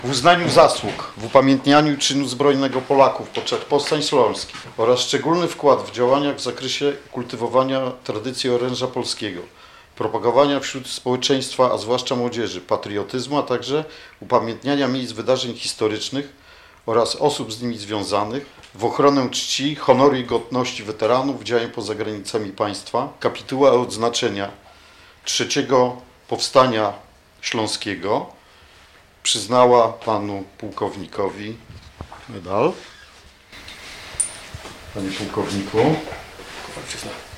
W uznaniu zasług w upamiętnianiu czynu zbrojnego Polaków podczas powstań śląskich oraz szczególny wkład w działaniach w zakresie kultywowania tradycji oręża polskiego, propagowania wśród społeczeństwa, a zwłaszcza młodzieży, patriotyzmu, a także upamiętniania miejsc wydarzeń historycznych oraz osób z nimi związanych, w ochronę czci, honoru i godności weteranów działań poza granicami państwa, kapituła odznaczenia trzeciego powstania śląskiego przyznała panu pułkownikowi medal. Panie pułkowniku.